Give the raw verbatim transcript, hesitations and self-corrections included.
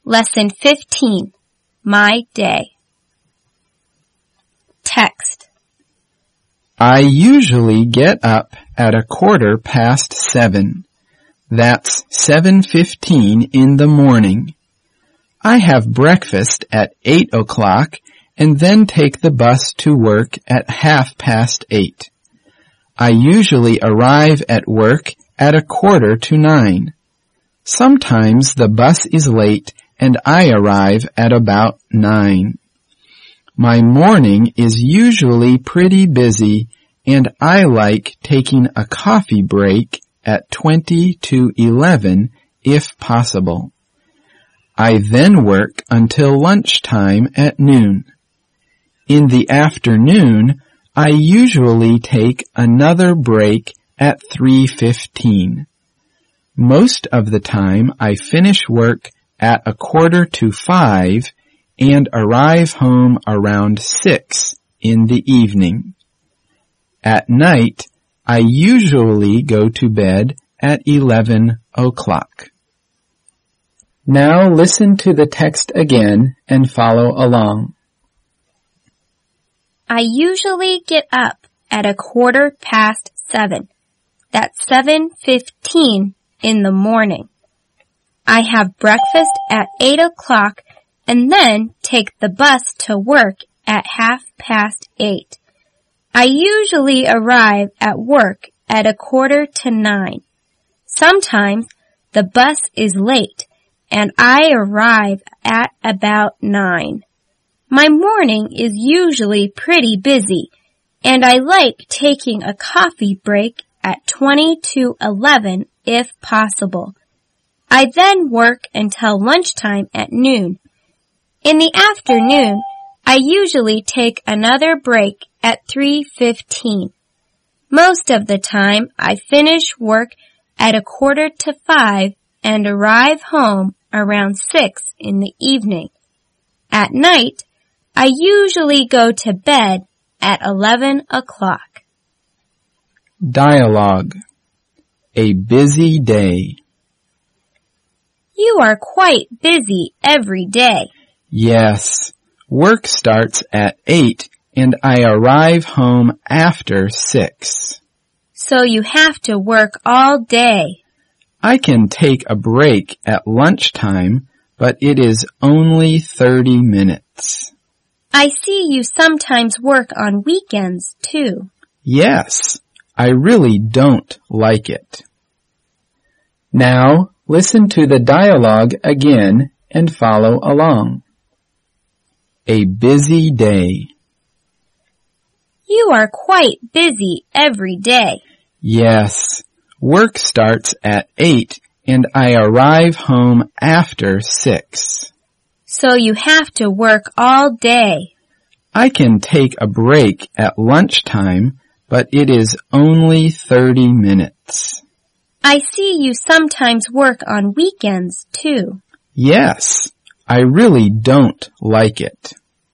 Lesson fifteen, My Day. Text. I usually get up at a quarter past seven. That's seven fifteen in the morning. I have breakfast at eight o'clock and then take the bus to work at half past eight. I usually arrive at work at a quarter to nine. Sometimes the bus is late and I arrive at about nine. My morning is usually pretty busy and I like taking a coffee break at twenty to eleven if possible. I then work until lunchtime at noon. In the afternoon, I usually take another break at three fifteen. Most of the time I finish work at a quarter to five and arrive home around six in the evening. At night, I usually go to bed at eleven o'clock. Now listen to the text again and follow along. I usually get up at a quarter past seven. That's seven fifteen in the morning. I have breakfast at eight o'clock and then take the bus to work at half past eight. I usually arrive at work at a quarter to nine. Sometimes the bus is late and I arrive at about nine. My morning is usually pretty busy and I like taking a coffee break at twenty to eleven if possible. I then work until lunchtime at noon. In the afternoon, I usually take another break at three fifteen. Most of the time, I finish work at a quarter to five and arrive home around six in the evening. At night, I usually go to bed at eleven o'clock. Dialogue. A busy day. You are quite busy every day. Yes. Work starts at eight and I arrive home after six. So you have to work all day. I can take a break at lunchtime, but it is only thirty minutes. I see you sometimes work on weekends, too. Yes, I really don't like it. Now, listen to the dialogue again and follow along. A busy day. You are quite busy every day. Yes, work starts at eight and I arrive home after six. So you have to work all day. I can take a break at lunchtime, but it is only thirty minutes. I see you sometimes work on weekends, too. Yes, I really don't like it.